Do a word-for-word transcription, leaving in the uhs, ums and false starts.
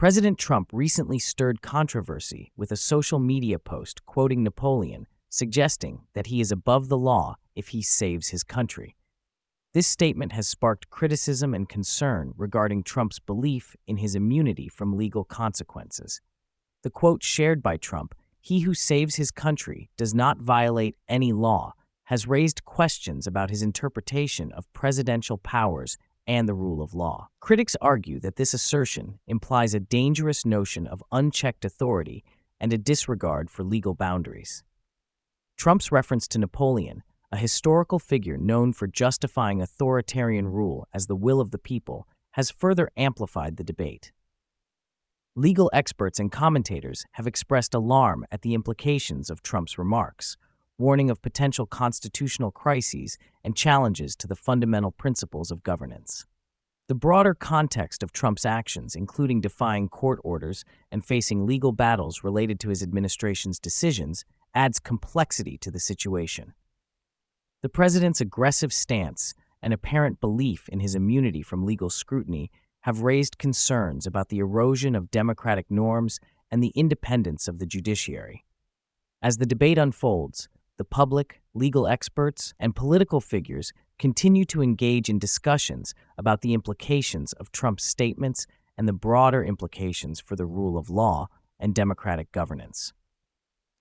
President Trump recently stirred controversy with a social media post quoting Napoleon, suggesting that he is above the law if he saves his country. This statement has sparked criticism and concern regarding Trump's belief in his immunity from legal consequences. The quote shared by Trump, "He who saves his country does not violate any law," has raised questions about his interpretation of presidential powers and the rule of law. Critics argue that this assertion implies a dangerous notion of unchecked authority and a disregard for legal boundaries. Trump's reference to Napoleon, a historical figure known for justifying authoritarian rule as the will of the people, has further amplified the debate. Legal experts and commentators have expressed alarm at the implications of Trump's remarks, warning of potential constitutional crises and challenges to the fundamental principles of governance. The broader context of Trump's actions, including defying court orders and facing legal battles related to his administration's decisions, adds complexity to the situation. The president's aggressive stance and apparent belief in his immunity from legal scrutiny have raised concerns about the erosion of democratic norms and the independence of the judiciary. As the debate unfolds, the public, legal experts, and political figures continue to engage in discussions about the implications of Trump's statements and the broader implications for the rule of law and democratic governance.